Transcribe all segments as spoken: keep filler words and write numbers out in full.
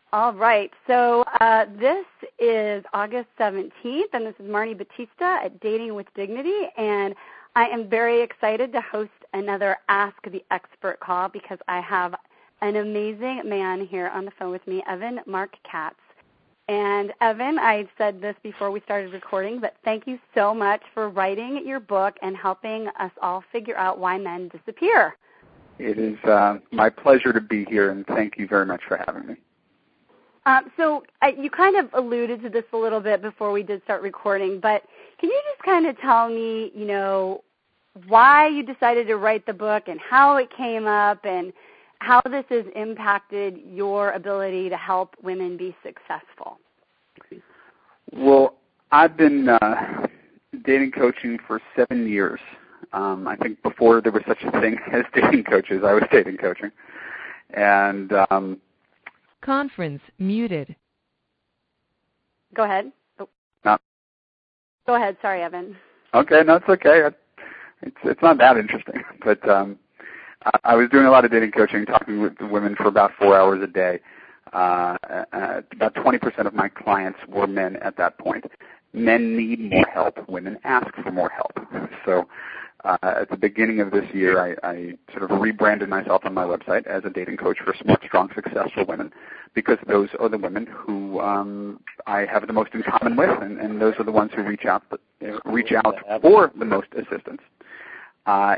All right. So uh, this is August seventeenth, and this is Marnie Batista at Dating with Dignity, and I am very excited to host another Ask the Expert call because I have an amazing man here on the phone with me, Evan Marc Katz. And Evan, I said this before we started recording, but thank you so much for writing your book and helping us all figure out why men disappear. It is uh, my pleasure to be here, and thank you very much for having me. Um, so uh, you kind of alluded to this a little bit before we did start recording, but can you just kind of tell me, you know, why you decided to write the book and how it came up and how this has impacted your ability to help women be successful? Well, I've been uh, dating coaching for seven years. Um, I think before there was such a thing as dating coaches, I was dating coaching. And um, Conference muted. Go ahead. Oh. No. Go ahead. Sorry, Evan. Okay, no, it's okay. It's it's not that interesting, but um, I was doing a lot of dating coaching, talking with women for about four hours a day. Uh, uh, about twenty percent of my clients were men at that point. Men need more help. Women ask for more help. So uh, at the beginning of this year, I, I sort of rebranded myself on my website as a dating coach for smart, strong, successful women, because those are the women who um, I have the most in common with, and, and those are the ones who reach out, uh, reach out for the most assistance. Uh,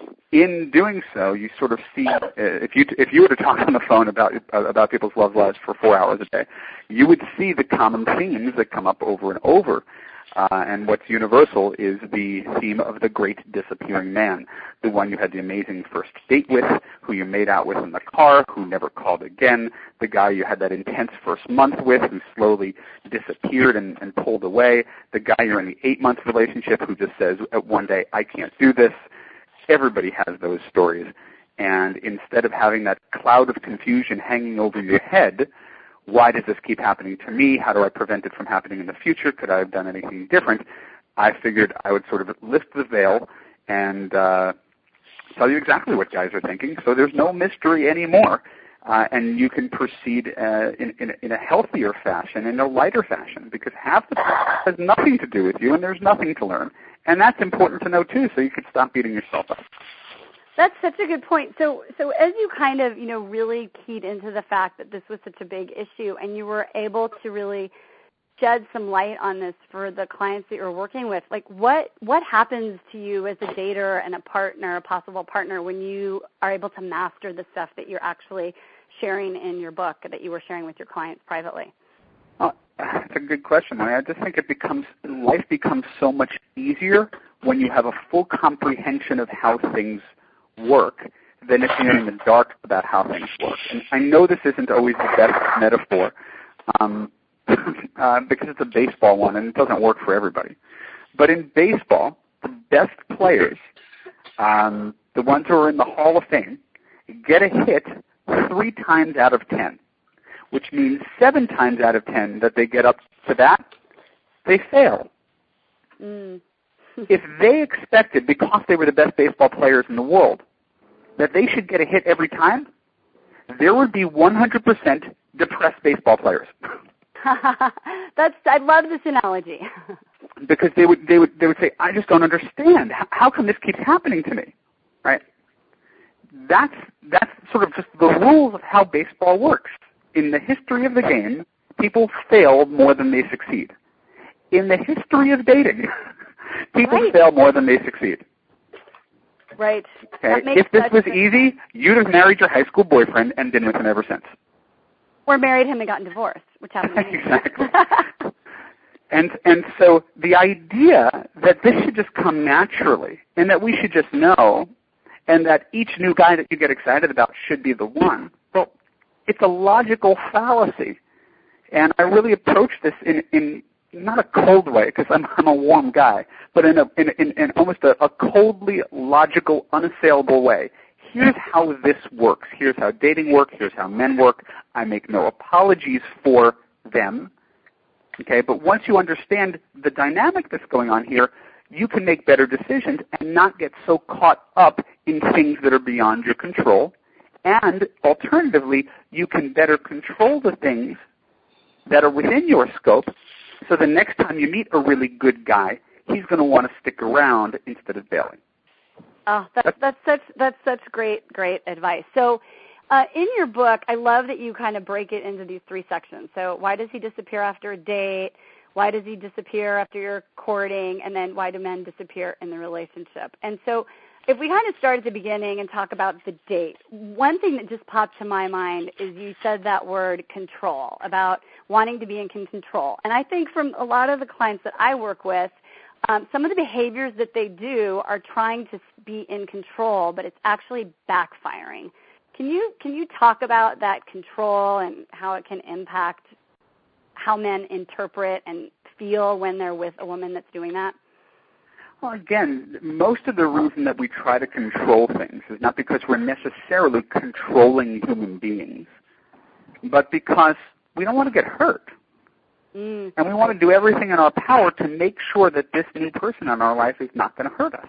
in doing so, you sort of see, uh, if you if you were to talk on the phone about uh, about people's love lives for four hours a day, you would see the common themes that come up over and over. Uh, and what's universal is the theme of the great disappearing man, the one you had the amazing first date with, who you made out with in the car, who never called again, the guy you had that intense first month with, who slowly disappeared and, and pulled away, the guy you're in the eight-month relationship who just says one day, I can't do this. Everybody has those stories. And instead of having that cloud of confusion hanging over your head, why does this keep happening to me? How do I prevent it from happening in the future? Could I have done anything different? I figured I would sort of lift the veil and uh, tell you exactly what guys are thinking, so there's no mystery anymore. Uh, and you can proceed uh, in, in, in a healthier fashion, in a lighter fashion, because half the time has nothing to do with you and there's nothing to learn. And that's important to know, too, so you can stop beating yourself up. That's such a good point. So so as you kind of, you know, really keyed into the fact that this was such a big issue and you were able to really shed some light on this for the clients that you're working with, like what, what happens to you as a dater and a partner, a possible partner, when you are able to master the stuff that you're actually sharing in your book that you were sharing with your clients privately? Well, that's a good question. I just think it becomes, life becomes so much easier when you have a full comprehension of how things work than if you're in the dark about how things work. And I know this isn't always the best metaphor um, uh, because it's a baseball one and it doesn't work for everybody. But in baseball, the best players, um, the ones who are in the Hall of Fame, get a hit three times out of ten, which means seven times out of ten that they get up to bat, they fail. Mm. If they expected, because they were the best baseball players in the world, that they should get a hit every time, there would be one hundred percent depressed baseball players. That's I love this analogy. Because they would they would they would say, I just don't understand. How, how come this keeps happening to me? Right? That's that's sort of just the rules of how baseball works. In the history of the game, people fail more than they succeed. In the history of dating, people right. fail more than they succeed. Right. Okay. If this was easy, you'd have married your high school boyfriend and been with him ever since. Or married him and gotten divorced, which happened to me. Exactly. and and so the idea that this should just come naturally and that we should just know and that each new guy that you get excited about should be the one, well, it's a logical fallacy. And I really approach this in, in not a cold way, because I'm, I'm a warm guy, but in, a, in, in, in almost a, a coldly logical, unassailable way. Here's how this works. Here's how dating works. Here's how men work. I make no apologies for them. Okay, but once you understand the dynamic that's going on here, you can make better decisions and not get so caught up in things that are beyond your control. And alternatively, you can better control the things that are within your scope, so the next time you meet a really good guy, he's going to want to stick around instead of bailing. Oh, that's, that's such that's such great, great advice. So uh, in your book, I love that you kind of break it into these three sections. So why does he disappear after a date? Why does he disappear after you're courting? And then why do men disappear in the relationship? And so if we kind of start at the beginning and talk about the date, one thing that just popped to my mind is you said that word control, about wanting to be in control. And I think from a lot of the clients that I work with, um, some of the behaviors that they do are trying to be in control, but it's actually backfiring. Can you can you talk about that control and how it can impact how men interpret and feel when they're with a woman that's doing that? Well, again, most of the reason that we try to control things is not because we're necessarily controlling human beings, but because we don't want to get hurt. Mm. And we want to do everything in our power to make sure that this new person in our life is not going to hurt us.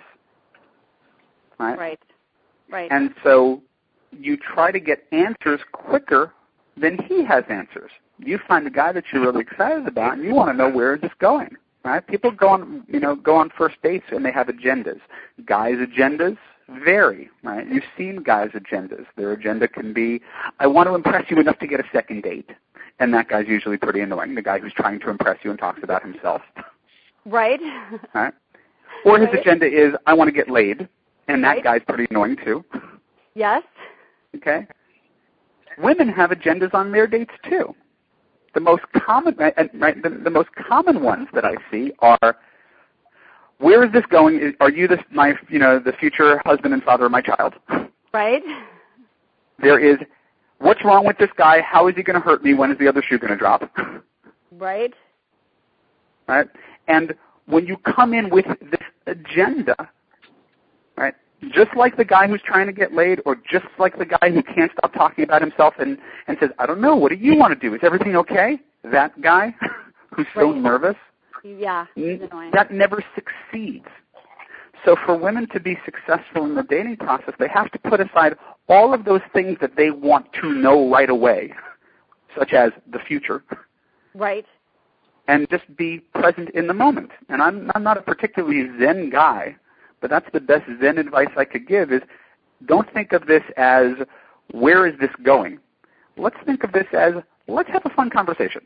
Right? Right. Right. And so you try to get answers quicker than he has answers. You find the guy that you're really excited about, and you want to know where is this going. Right? People go on, you know, go on first dates and they have agendas. Guys' agendas vary. Right? You've seen guys' agendas. Their agenda can be, I want to impress you enough to get a second date, and that guy's usually pretty annoying. The guy who's trying to impress you and talks about himself. Right. Right? Or his right. agenda is, I want to get laid, and that right. guy's pretty annoying too. Yes. Okay. Women have agendas on their dates too. The most common, right, the, the most common ones that I see are, where is this going? Are you this, my, you know, the future husband and father of my child? Right. There is, what's wrong with this guy? How is he going to hurt me? When is the other shoe going to drop? Right. Right. And when you come in with this agenda, right, just like the guy who's trying to get laid, or just like the guy who can't stop talking about himself and, and says, I don't know, what do you want to do? Is everything okay? That guy who's so right. nervous, yeah, he's annoying. That never succeeds. So for women to be successful in the dating process, they have to put aside all of those things that they want to know right away, such as the future. Right. And just be present in the moment. And I'm, I'm not a particularly Zen guy, but that's the best Zen advice I could give is, don't think of this as, where is this going? Let's think of this as, let's have a fun conversation.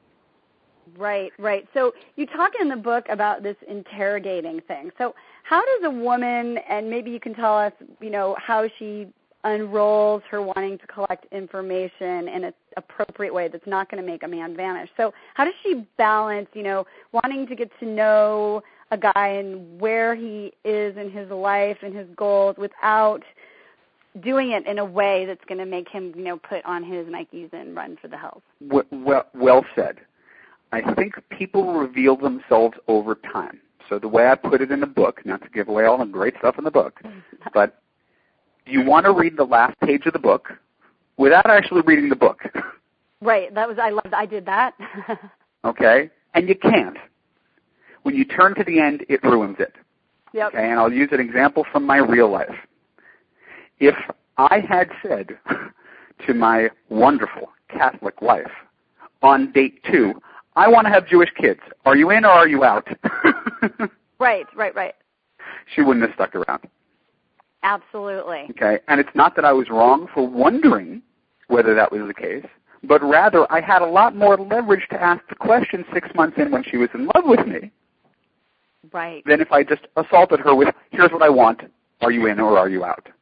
Right, right. So you talk in the book about this interrogating thing. So how does a woman, and maybe you can tell us, you know, how she unrolls her wanting to collect information in an appropriate way that's not going to make a man vanish. So how does she balance, you know, wanting to get to know a guy and where he is in his life and his goals without doing it in a way that's going to make him, you know, put on his Nikes and run for the hills? Well, well said. I think people reveal themselves over time. So the way I put it in the book, not to give away all the great stuff in the book, but you want to read the last page of the book without actually reading the book. Right. That was I loved. I did that. Okay, and you can't. When you turn to the end, it ruins it. Yep. Okay, and I'll use an example from my real life. If I had said to my wonderful Catholic wife on date two, I want to have Jewish kids. Are you in or are you out? Right, right, right. She wouldn't have stuck around. Absolutely. Okay, and it's not that I was wrong for wondering whether that was the case, but rather I had a lot more leverage to ask the question six months in when she was in love with me. Right. Than if I just assaulted her with, here's what I want, are you in or are you out?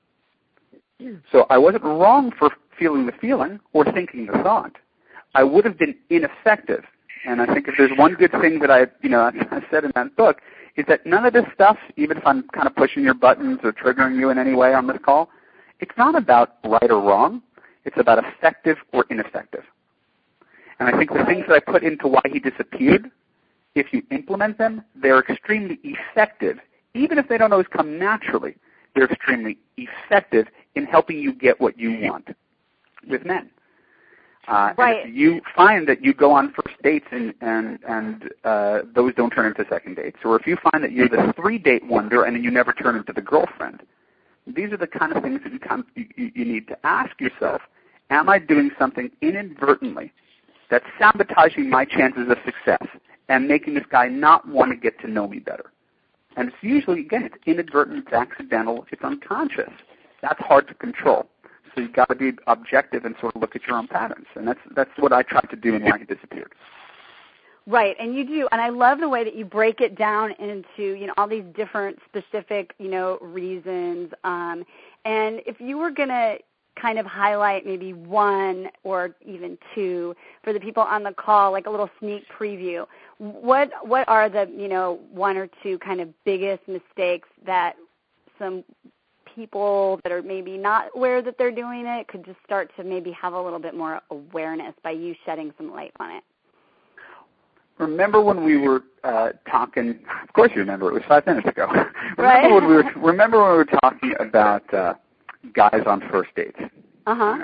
So I wasn't wrong for feeling the feeling or thinking the thought. I would have been ineffective. And I think if there's one good thing that I, you know, I said in that book, is that none of this stuff, even if I'm kind of pushing your buttons or triggering you in any way on this call, it's not about right or wrong. It's about effective or ineffective. And I think the things that I put into why he disappeared, if you implement them, they're extremely effective. Even if they don't always come naturally, they're extremely effective in helping you get what you want with men. Uh, right. And if you find that you go on first dates and and, and uh, those don't turn into second dates, or if you find that you're the three-date wonder and then you never turn into the girlfriend, these are the kind of things that you, kind of, you, you need to ask yourself am I doing something inadvertently that's sabotaging my chances of success and making this guy not want to get to know me better? And it's usually, again, it's inadvertent, it's accidental, it's unconscious. That's hard to control. So you've got to be objective and sort of look at your own patterns. And that's that's what I tried to do in Why He Disappeared. Right, and you do, and I love the way that you break it down into, you know, all these different specific, you know, reasons. Um, and if you were going to kind of highlight maybe one or even two for the people on the call, like a little sneak preview, what what are the, you know, one or two kind of biggest mistakes that some people that are maybe not aware that they're doing it could just start to maybe have a little bit more awareness by you shedding some light on it? Remember when we were uh, talking? Of course, you remember. It was five minutes ago. remember right. when we were remember when we were talking about uh, guys on first dates? Uh huh.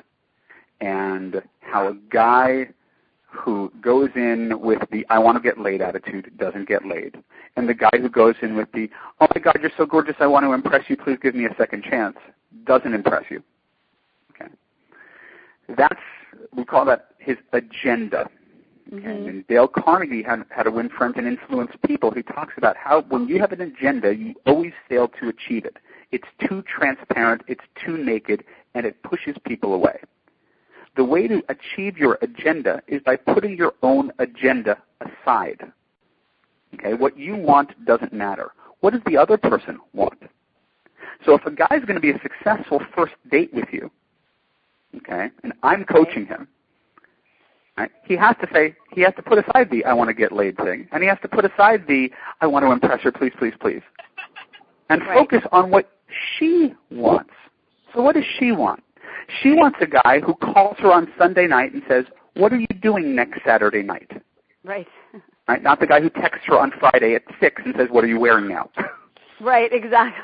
And how a guy who goes in with the "I want to get laid" attitude doesn't get laid, and the guy who goes in with the "Oh my God, you're so gorgeous, I want to impress you, please give me a second chance" doesn't impress you. Okay. That's, we call that his agenda. Okay. Mm-hmm. And Dale Carnegie had How to Win Friends and Influence People. He talks about how when you have an agenda, you always fail to achieve it. It's too transparent, it's too naked, and it pushes people away. The way to achieve your agenda is by putting your own agenda aside. Okay, what you want doesn't matter. What does the other person want? So if a guy's going to be a successful first date with you, okay, and I'm coaching him, right, he has to say, he has to put aside the "I want to get laid" thing, and he has to put aside the "I want to impress her, please, please, please," and right. focus on what she wants. So what does she want? She wants a guy who calls her on Sunday night and says, "What are you doing next Saturday night?" Right. Right. Not the guy who texts her on Friday at six and says, "What are you wearing now?" Right, exactly.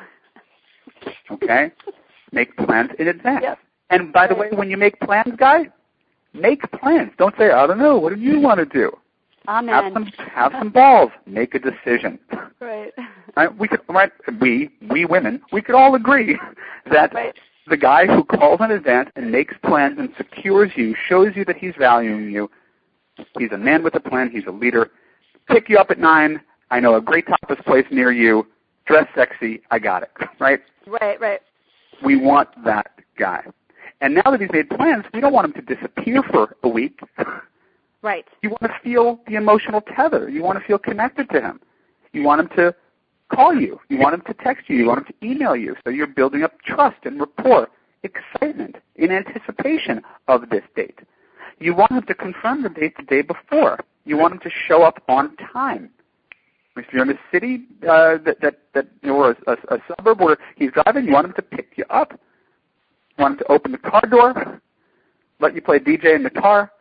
Okay? Make plans in advance. Yep. And by the right. way, when you make plans, guy, make plans. Don't say, "I don't know, what do you want to do?" Amen. Have some, have some balls. Make a decision. Right. Right? We could, right? We, we women, we could all agree that right. the guy who calls in advance and makes plans and secures you, shows you that he's valuing you, he's a man with a plan, he's a leader. Pick you up at nine. I know a great tapas place near you. Dress sexy. I got it. Right? Right, right. We want that guy. And now that he's made plans, we don't want him to disappear for a week. Right. You want to feel the emotional tether. You want to feel connected to him. You want him to call you. You want him to text you. You want him to email you. So you're building up trust and rapport, excitement in anticipation of this date. You want him to confirm the date the day before. You want him to show up on time. If you're in a city uh, that, that, that, or a, a, a suburb where he's driving, you want him to pick you up. You want him to open the car door, let you play D J in the car.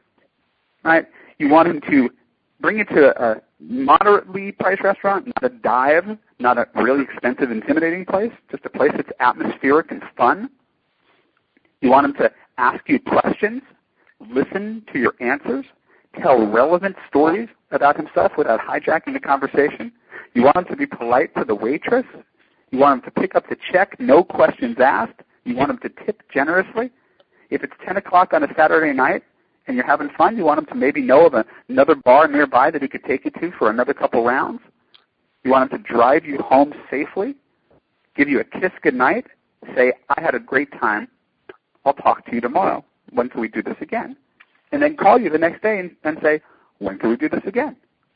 Right? You want him to bring you to a moderately priced restaurant, not a dive, not a really expensive, intimidating place, just a place that's atmospheric and fun. You want him to ask you questions, listen to your answers, tell relevant stories about himself without hijacking the conversation. You want him to be polite to the waitress. You want him to pick up the check, no questions asked. You want him to tip generously. If it's ten o'clock on a Saturday night and you're having fun, you want him to maybe know of a, another bar nearby that he could take you to for another couple rounds. You want him to drive you home safely, give you a kiss goodnight, say, "I had a great time. I'll talk to you tomorrow. When can we do this again?" And then call you the next day and, and say, "When can we do this again?"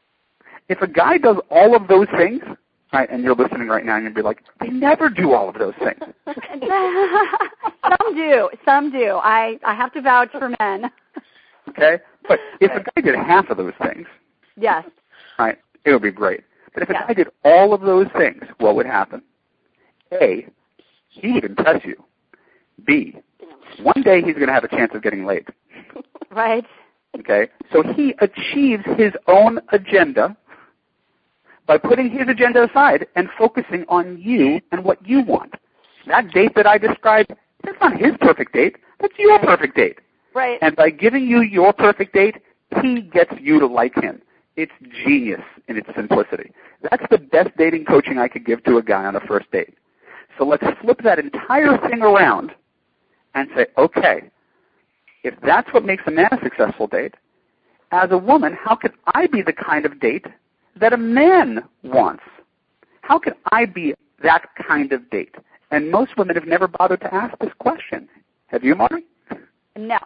If a guy does all of those things, right, and you're listening right now and you'd be like, "They never do all of those things." Some do. Some do. I, I have to vouch for men. Okay? But if a guy did half of those things, yes, right, it would be great. But if a yes. guy did all of those things, what would happen? A, he would impress you. B, one day he's going to have a chance of getting laid. Right. Okay? So he achieves his own agenda by putting his agenda aside and focusing on you and what you want. That date that I described, that's not his perfect date. That's your perfect date. Right. And by giving you your perfect date, he gets you to like him. It's genius in its simplicity. That's the best dating coaching I could give to a guy on a first date. So let's flip that entire thing around and say, okay, if that's what makes a man a successful date, as a woman, how could I be the kind of date that a man wants? How could I be that kind of date? And most women have never bothered to ask this question. Have you, Marty? No.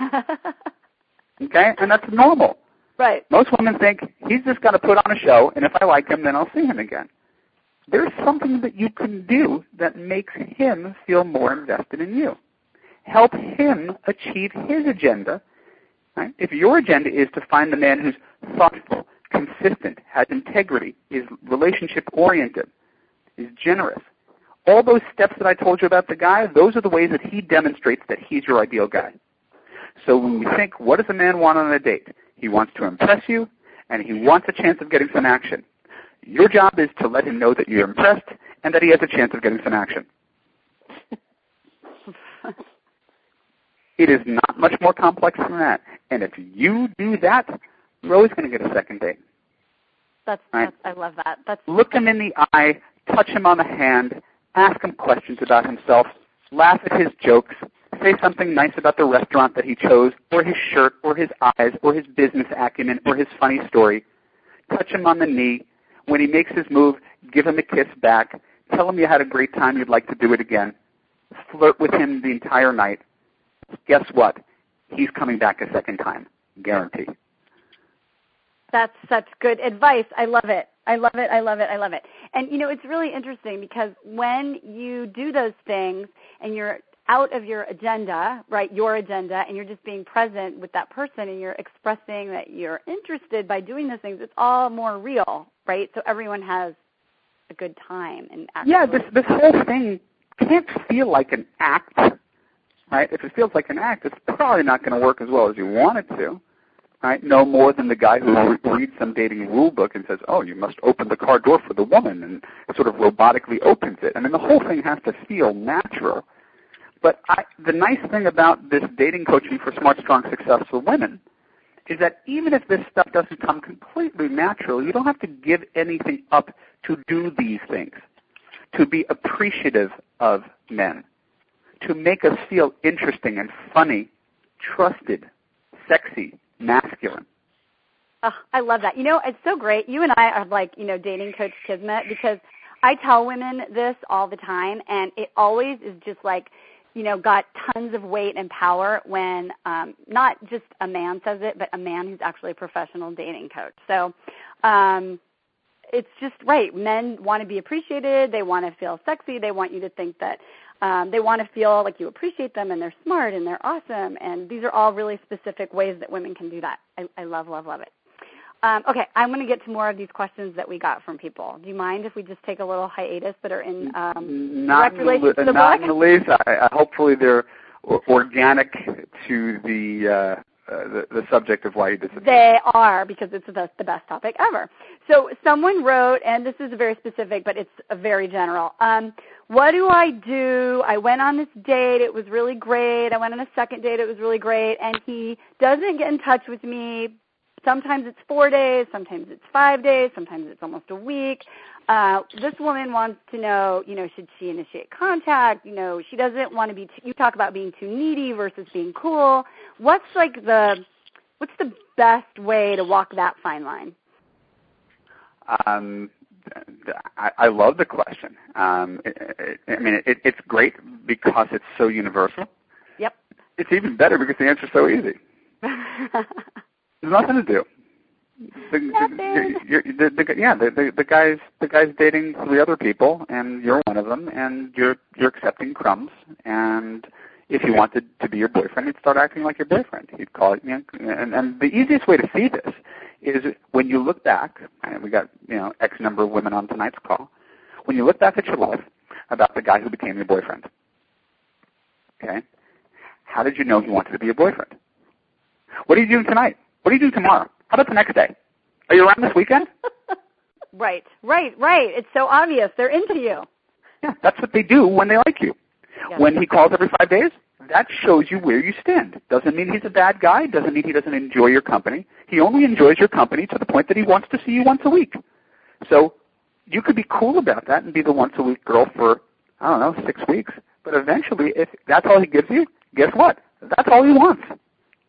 Okay, and that's normal. Right. Most women think, he's just got to put on a show, and if I like him, then I'll see him again. There's something that you can do that makes him feel more invested in you. Help him achieve his agenda. Right? If your agenda is to find the man who's thoughtful, consistent, has integrity, is relationship-oriented, is generous, all those steps that I told you about the guy, those are the ways that he demonstrates that he's your ideal guy. So when we think, what does a man want on a date? He wants to impress you, and he wants a chance of getting some action. Your job is to let him know that you're impressed and that he has a chance of getting some action. It is not much more complex than that. And if you do that, you're always going to get a second date. That's, right? that's I love that. That's Look him in the eye, touch him on the hand, ask him questions about himself, laugh at his jokes, say something nice about the restaurant that he chose, or his shirt, or his eyes, or his business acumen, or his funny story. Touch him on the knee. When he makes his move, give him a kiss back. Tell him you had a great time, you'd like to do it again. Flirt with him the entire night. Guess what? He's coming back a second time. Guarantee. That's such good advice. I love it. I love it. I love it. I love it. And, you know, it's really interesting because when you do those things and you're out of your agenda, right, your agenda, and you're just being present with that person and you're expressing that you're interested by doing those things, it's all more real, right? So everyone has a good time. And actually, yeah, this, this whole thing can't feel like an act, right? If it feels like an act, it's probably not going to work as well as you want it to. Right? No more than the guy who reads some dating rule book and says, oh, you must open the car door for the woman, and sort of robotically opens it. I mean, the whole thing has to feel natural. But I, the nice thing about this dating coaching for smart, strong, successful women is that even if this stuff doesn't come completely natural, you don't have to give anything up to do these things, to be appreciative of men, to make us feel interesting and funny, trusted, sexy, masculine. Oh, I love that. You know, it's so great. You and I are like, you know, dating coach Kismet, because I tell women this all the time, and it always is just like, you know, got tons of weight and power when um, not just a man says it, but a man who's actually a professional dating coach. So um, it's just right. Men want to be appreciated. They want to feel sexy. They want you to think that Um, they want to feel like you appreciate them and they're smart and they're awesome. And these are all really specific ways that women can do that. I, I love, love, love it. Um, okay, I'm going to get to more of these questions that we got from people. Do you mind if we just take a little hiatus that are in um, not direct relation the, to the not book? in the least. I, I, hopefully they're organic to the, uh, uh, the the subject of why you disappeared. They are, because it's the, the best topic ever. So someone wrote, and this is very specific, but it's a very general. Um, what do I do? I went on this date. It was really great. I went on a second date. It was really great. And he doesn't get in touch with me. Sometimes it's four days. Sometimes it's five days. Sometimes it's almost a week. Uh, this woman wants to know, you know, should she initiate contact? You know, she doesn't want to be, too, you talk about being too needy versus being cool. What's like the, what's the best way to walk that fine line? Um, I, I love the question. Um, it, it, I mean, it, it's great because it's so universal. Yep. It's even better because the answer's so easy. There's nothing to do. The, the, you're, you're, the, the, yeah, the, the, the guy's the guy's dating three other people, and you're one of them, and you're you're accepting crumbs. And if he wanted to be your boyfriend, he'd start acting like your boyfriend. He'd call it, you know, and, and the easiest way to see this is when you look back. And we got you know X number of women on tonight's call. When you look back at your life about the guy who became your boyfriend, okay, how did you know he wanted to be your boyfriend? What are you doing tonight? What are you doing tomorrow? How about the next day? Are you around this weekend? Right, right, right. It's so obvious. They're into you. Yeah, that's what they do when they like you. Yes. When he calls every five days, that shows you where you stand. Doesn't mean he's a bad guy. Doesn't mean he doesn't enjoy your company. He only enjoys your company to the point that he wants to see you once a week. So you could be cool about that and be the once-a-week girl for, I don't know, six weeks. But eventually, if that's all he gives you, guess what? That's all he wants.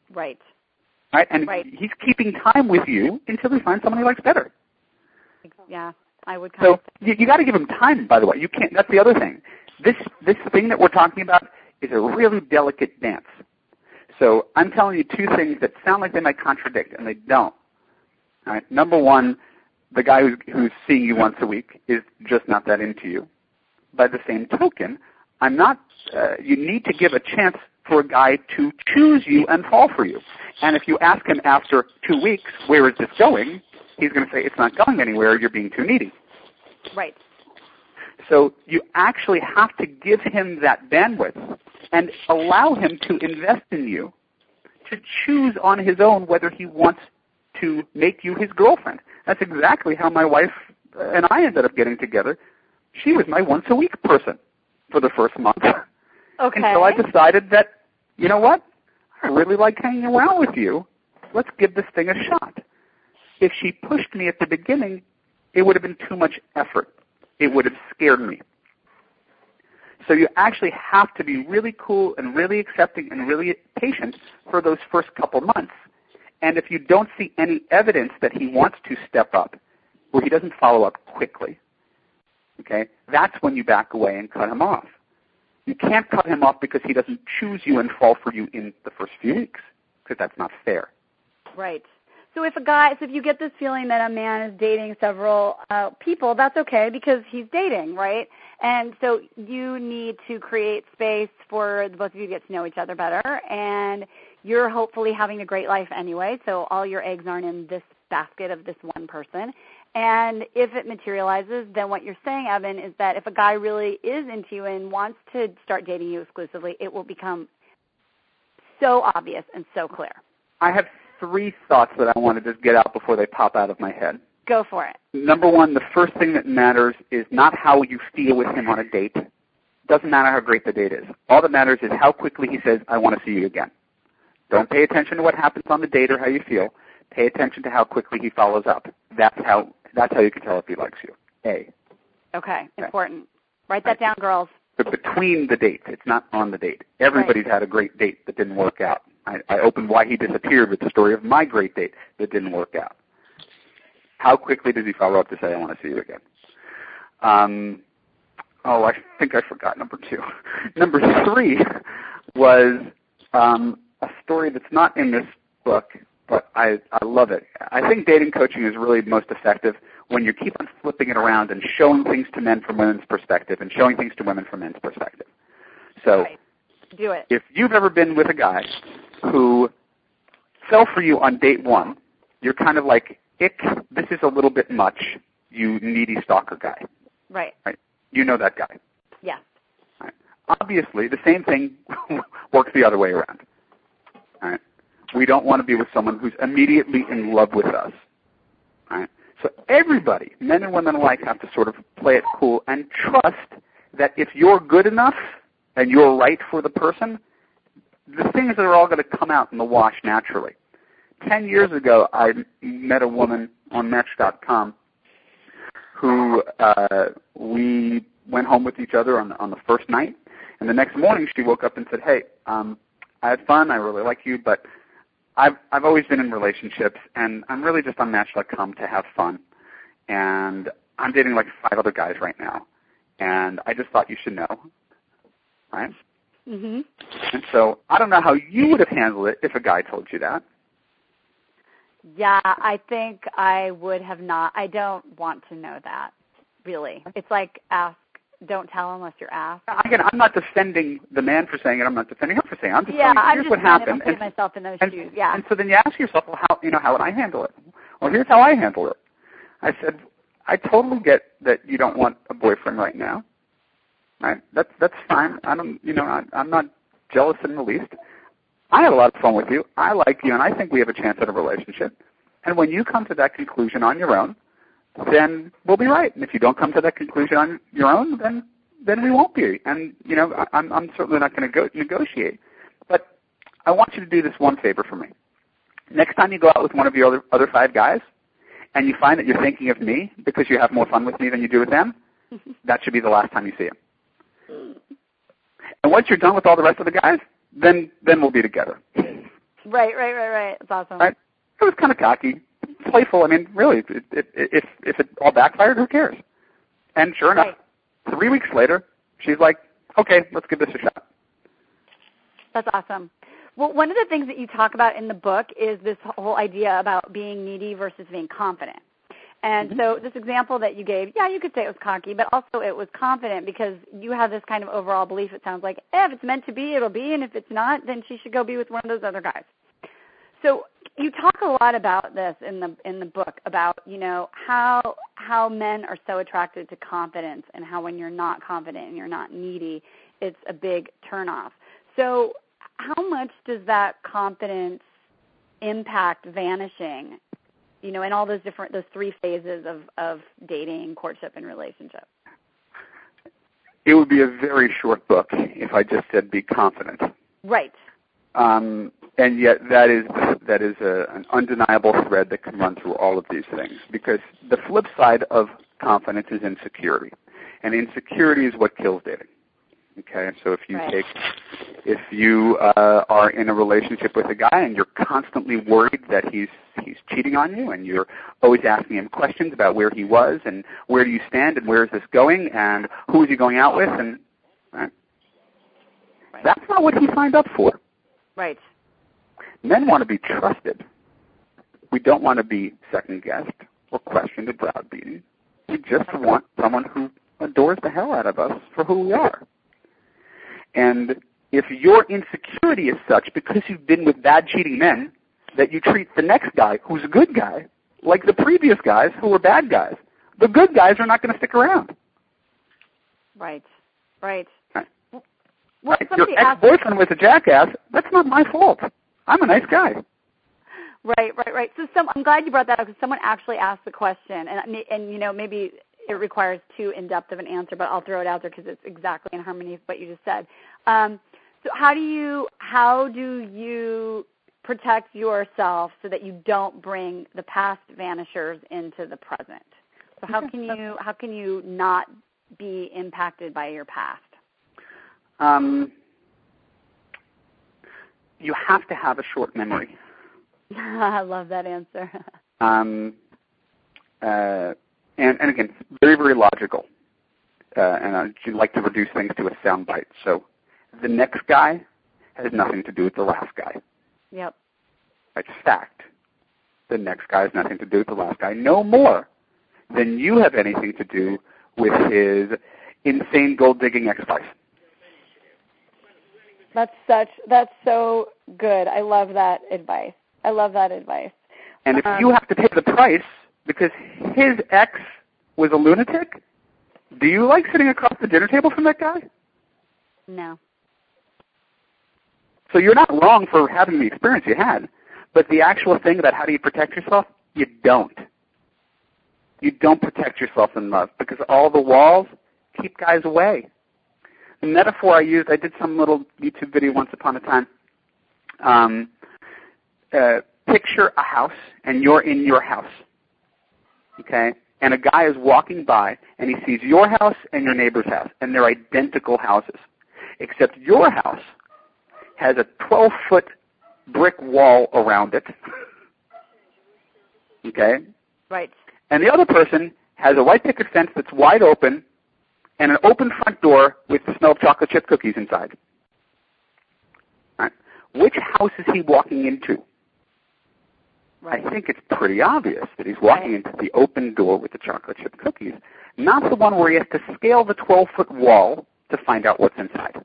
Right. Right? And right. he's keeping time with you until he finds someone he likes better. Yeah, I would kind so of. So you, you got to give him time, by the way. You can't. That's the other thing. This this thing that we're talking about is a really delicate dance. So I'm telling you two things that sound like they might contradict, and they don't. All right. Number one, the guy who's, who's seeing you once a week is just not that into you. By the same token, I'm not. Uh, you need to give a chance for a guy to choose you and fall for you. And if you ask him after two weeks, where is this going? He's going to say, it's not going anywhere. You're being too needy. Right. So you actually have to give him that bandwidth and allow him to invest in you to choose on his own whether he wants to make you his girlfriend. That's exactly how my wife and I ended up getting together. She was my once-a-week person for the first month. Okay. Until I decided that, you know what, I really like hanging around with you. Let's give this thing a shot. If she pushed me at the beginning, it would have been too much effort. It would have scared me. So you actually have to be really cool and really accepting and really patient for those first couple months. And if you don't see any evidence that he wants to step up, or he doesn't follow up quickly, okay, that's when you back away and cut him off. You can't cut him off because he doesn't choose you and fall for you in the first few weeks, because that's not fair. Right. So if a guy, so if you get this feeling that a man is dating several uh, people, that's okay because he's dating, right? And so you need to create space for the both of you to get to know each other better, and you're hopefully having a great life anyway, so all your eggs aren't in this basket of this one person. And if it materializes, then what you're saying, Evan, is that if a guy really is into you and wants to start dating you exclusively, it will become so obvious and so clear. I have three thoughts that I want to just get out before they pop out of my head. Go for it. Number one, the first thing that matters is not how you feel with him on a date. Doesn't matter how great the date is. All that matters is how quickly he says, I want to see you again. Don't pay attention to what happens on the date or how you feel. Pay attention to how quickly he follows up. That's how that's how you can tell if he likes you. A. Okay, important. Write that down, girls. But between the dates, it's not on the date. Everybody's right. had a great date that didn't work out. I, I opened Why He Disappeared with the story of my great date that didn't work out. How quickly does he follow up to say, I want to see you again? Um, oh, I think I forgot number two. Number three was um, a story that's not in this book, but I, I love it. I think dating coaching is really most effective when you keep on flipping it around and showing things to men from women's perspective and showing things to women from men's perspective. So right. Do it. If you've ever been with a guy who fell for you on date one, you're kind of like, ick, this is a little bit much, you needy stalker guy. Right. Right. You know that guy. Yes. Right. Obviously, the same thing works the other way around. All right. We don't want to be with someone who's immediately in love with us. All right. So everybody, men and women alike, have to sort of play it cool and trust that if you're good enough and you're right for the person, the things are all going to come out in the wash naturally. Ten years ago, I met a woman on Match dot com who uh, we went home with each other on the, on the first night, and the next morning she woke up and said, hey, um, I had fun, I really like you, but I've, I've always been in relationships, and I'm really just on Match dot com to have fun, and I'm dating like five other guys right now, and I just thought you should know, right? Mm-hmm. And so I don't know how you would have handled it if a guy told you that. Yeah, I think I would have not. I don't want to know that, really. It's like ask, don't tell unless you're asked. Again, I'm not defending the man for saying it. I'm not defending her for saying it. I'm just yeah, telling you, I'm here's just what happened. To put myself in those and, shoes. Yeah. And so then you ask yourself, well, how, you know, how would I handle it? Well, here's how I handle it. I said, I totally get that you don't want a boyfriend right now. Right? That's that's fine. I don't, you know, I, I'm not jealous in the least. I had a lot of fun with you. I like you, and I think we have a chance at a relationship. And when you come to that conclusion on your own, then we'll be right. And if you don't come to that conclusion on your own, then then we won't be. And you know, I, I'm I'm certainly not going to go negotiate. But I want you to do this one favor for me. Next time you go out with one of your other other five guys, and you find that you're thinking of me because you have more fun with me than you do with them, that should be the last time you see him. And once you're done with all the rest of the guys, then then we'll be together. Right, right, right, right. That's awesome. Right? It was kind of cocky, playful. I mean, really, it, it, if if it all backfired, who cares? And sure enough, right. three weeks later, she's like, okay, let's give this a shot. That's awesome. Well, one of the things that you talk about in the book is this whole idea about being needy versus being confident. And mm-hmm. so this example that you gave, yeah, you could say it was cocky, but also it was confident because you have this kind of overall belief, it sounds like, eh, if it's meant to be, it'll be, and if it's not, then she should go be with one of those other guys. So you talk a lot about this in the in the book, about, you know, how how men are so attracted to confidence and how when you're not confident and you're not needy, it's a big turnoff. So how much does that confidence impact vanishing, you know, in all those different, those three phases of, of dating, courtship, and relationship? It would be a very short book if I just said be confident. Right. Um, and yet that is that is a, an undeniable thread that can run through all of these things, because the flip side of confidence is insecurity. And insecurity is what kills dating. Okay, so if you right. take, if you uh, are in a relationship with a guy and you're constantly worried that he's he's cheating on you, and you're always asking him questions about where he was and where do you stand and where is this going and who is he going out with, and right? Right. That's not what he signed up for. Right. Men want to be trusted. We don't want to be second-guessed or questioned or browbeaten. We just want someone who adores the hell out of us for who we are. And if your insecurity is such because you've been with bad, cheating men that you treat the next guy, who's a good guy, like the previous guys who were bad guys, the good guys are not going to stick around. Right, right. right. Well, right. Your ex-boyfriend was a jackass. That's not my fault. I'm a nice guy. Right, right, right. So some, I'm glad you brought that up because someone actually asked the question, and, and you know, maybe it requires too in-depth of an answer, but I'll throw it out there because it's exactly in harmony with what you just said. Um, so how do you how do you protect yourself so that you don't bring the past vanishers into the present? So how can you how can you not be impacted by your past? Um, you have to have a short memory. I love that answer. um, uh, and, and again, very, very logical. Uh, and I like to reduce things to a sound bite. So the next guy has nothing to do with the last guy. Yep. That's fact. The next guy has nothing to do with the last guy. No more than you have anything to do with his insane gold-digging ex-wife. That's such, that's so good. I love that advice. I love that advice. And if um, you have to pay the price because his ex was a lunatic, do you like sitting across the dinner table from that guy? No. So you're not wrong for having the experience you had, but the actual thing about how do you protect yourself, you don't. You don't protect yourself in love because all the walls keep guys away. The metaphor I used, I did some little YouTube video once upon a time. Um, uh, picture a house, and you're in your house, okay? And a guy is walking by, and he sees your house and your neighbor's house, and they're identical houses, except your house has a twelve-foot brick wall around it, okay? Right. And the other person has a white picket fence that's wide open and an open front door with the smell of chocolate chip cookies inside. Right. Which house is he walking into? Right. I think it's pretty obvious that he's walking right. into the open door with the chocolate chip cookies, not the one where he has to scale the twelve-foot wall to find out what's inside.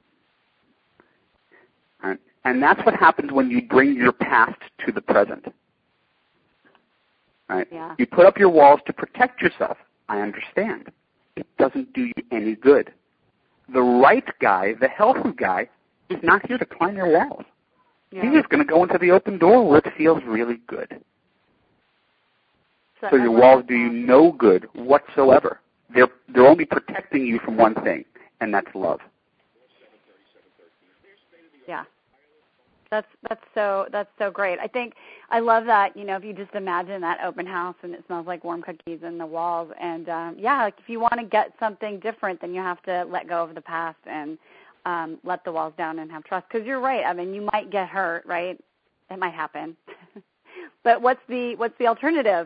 Right. And that's what happens when you bring your past to the present. Right? Yeah. You put up your walls to protect yourself. I understand. It doesn't do you any good. The right guy, the healthy guy, is not here to climb your walls. Yeah. He's just going to go into the open door where it feels really good. So, so your walls do you no good whatsoever. They're they're only protecting you from one thing, and that's love. Yeah. That's that's so that's so great. I think I love that. You know, if you just imagine that open house and it smells like warm cookies in the walls, and um, yeah, like if you want to get something different, then you have to let go of the past and um, let the walls down and have trust. Because you're right. I mean, you might get hurt, right? It might happen. But what's the what's the alternative?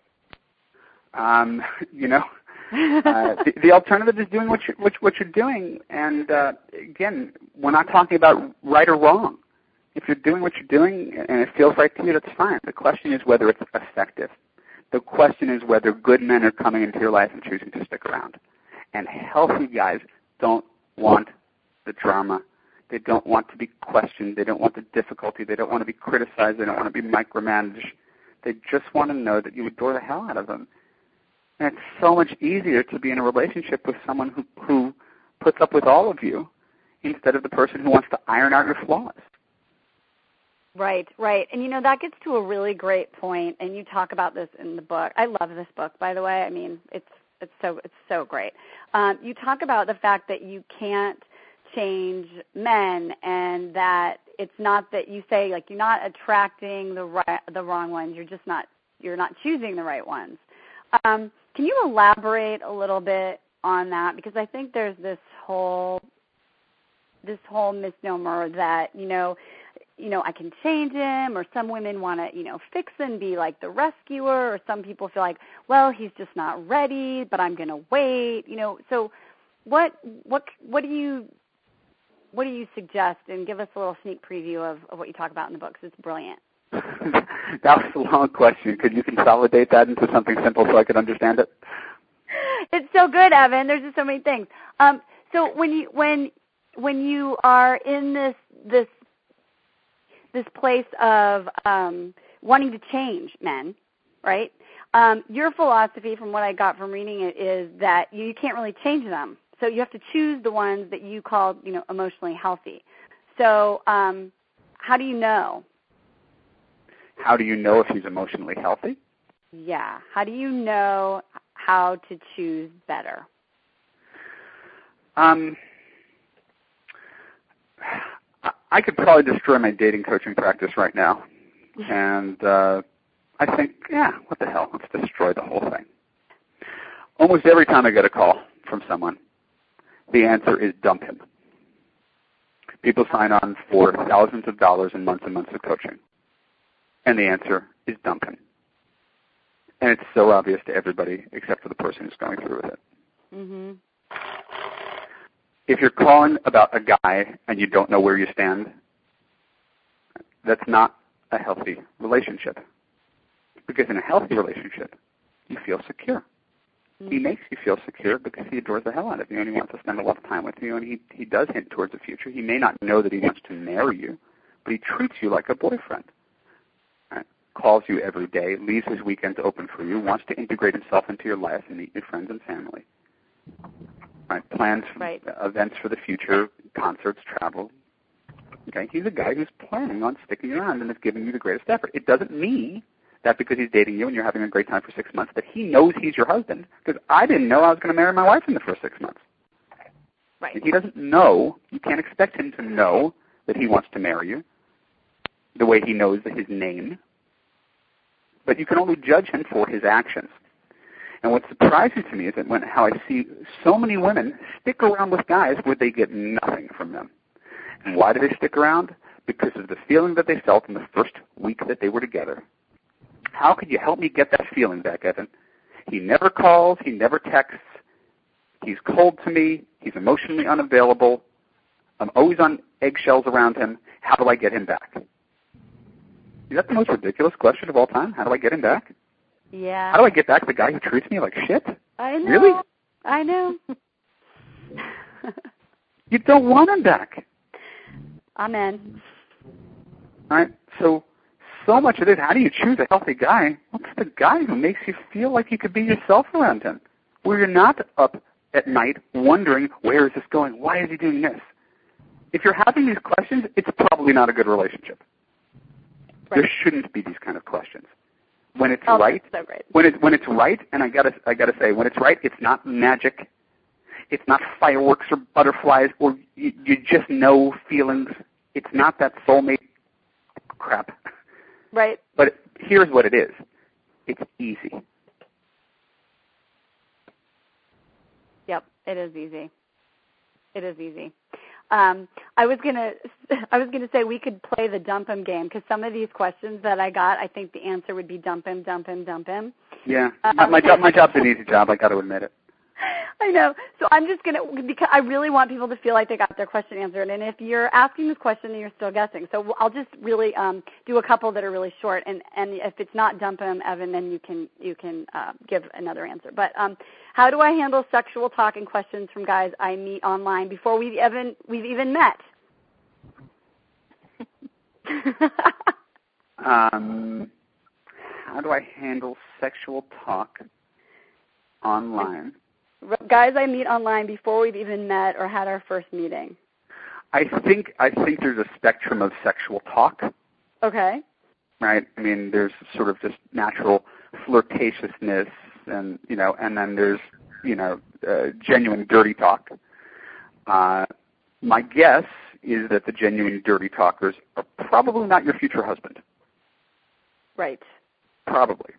Um, you know, uh, the, the alternative is doing what you're, what, what you're doing. And, uh, again, we're not talking about right or wrong. If you're doing what you're doing and it feels right to you, that's fine. The question is whether it's effective. The question is whether good men are coming into your life and choosing to stick around. And healthy guys don't want the drama. They don't want to be questioned. They don't want the difficulty. They don't want to be criticized. They don't want to be micromanaged. They just want to know that you adore the hell out of them. And it's so much easier to be in a relationship with someone who, who puts up with all of you instead of the person who wants to iron out your flaws. Right, right. And, you know, that gets to a really great point, and you talk about this in the book. I love this book, by the way. I mean, it's it's so it's so great. Um, you talk about the fact that you can't change men, and that it's not that you say, like, you're not attracting the right, the wrong ones. You're just not you're not choosing the right ones. Um, can you elaborate a little bit on that? Because I think there's this whole this whole misnomer that, you know, you know, I can change him, or some women want to, you know, fix and be like the rescuer, or some people feel like, well, he's just not ready, but I'm going to wait, you know. So what what what do you what do you suggest, and give us a little sneak preview of, of what you talk about in the book, 'cause it's brilliant. That was a long question. Could you consolidate that into something simple so I could understand it? It's so good, Evan. There's just so many things. Um, so when you when when you are in this this this place of um, wanting to change men, right? Um, your philosophy, from what I got from reading it, is that you can't really change them. So you have to choose the ones that you call, you know, emotionally healthy. So um, how do you know? How do you know if he's emotionally healthy? Yeah. How do you know how to choose better? Um, I could probably destroy my dating coaching practice right now. And uh, I think, yeah, what the hell? Let's destroy the whole thing. Almost every time I get a call from someone, the answer is dump him. People sign on for thousands of dollars and months and months of coaching. And the answer is dump him. And it's so obvious to everybody except for the person who's going through with it. Mm-hmm. If you're calling about a guy and you don't know where you stand, that's not a healthy relationship. Because in a healthy relationship, you feel secure. Mm-hmm. He makes you feel secure because he adores the hell out of you and he wants to spend a lot of time with you, and he, he does hint towards the future. He may not know that he wants to marry you, but he treats you like a boyfriend. Right? Calls you every day, leaves his weekends open for you, wants to integrate himself into your life and meet your friends and family. Right? Plans for right. events for the future, concerts, travel. Okay, he's a guy who's planning on sticking around and is giving you the greatest effort. It doesn't mean that because he's dating you and you're having a great time for six months that he knows he's your husband. Because I didn't know I was going to marry my wife in the first six months. Right. And he doesn't know. You can't expect him to know that he wants to marry you the way he knows his name. But you can only judge him for his actions. And what's surprising to me is that when how I see so many women stick around with guys where they get nothing from them. And why do they stick around? Because of the feeling that they felt in the first week that they were together. How could you help me get that feeling back, Evan? He never calls. He never texts. He's cold to me. He's emotionally unavailable. I'm always on eggshells around him. How do I get him back? Is that the most ridiculous question of all time? How do I get him back? Yeah. How do I get back the guy who treats me like shit? I know. Really? I know. You don't want him back. Amen. All right? So, so much of this, how do you choose a healthy guy? What's the guy who makes you feel like you could be yourself around him? Where you're not up at night wondering, where is this going? Why is he doing this? If you're having these questions, it's probably not a good relationship. Right. There shouldn't be these kind of questions. When it's oh, right, so great. when it's when it's right, and I gotta I gotta say, when it's right, it's not magic, it's not fireworks or butterflies, or you, you just know feelings. It's not that soulmate crap. Right. But here's what it is: it's easy. Yep, it is easy. It is easy. um, I was gonna, I was gonna say we could play the dump him game because some of these questions that I got, I think the answer would be dump him, dump him, dump him. Yeah, um, my, my job, my job's an easy job. I got to admit it. I know. So I'm just going to, because I really want people to feel like they got their question answered. And if you're asking this question, then you're still guessing. So I'll just really um, do a couple that are really short. And, and if it's not dump him, Evan, then you can you can uh, give another answer. But um, how do I handle sexual talk and questions from guys I meet online before we've even, we've even met? um, how do I handle sexual talk online? Guys I meet online before we've even met or had our first meeting. I think I think there's a spectrum of sexual talk. Okay. Right. I mean, there's sort of just natural flirtatiousness, and you know, and then there's you know, uh, genuine dirty talk. Uh, my guess is that the genuine dirty talkers are probably not your future husband. Right. Probably.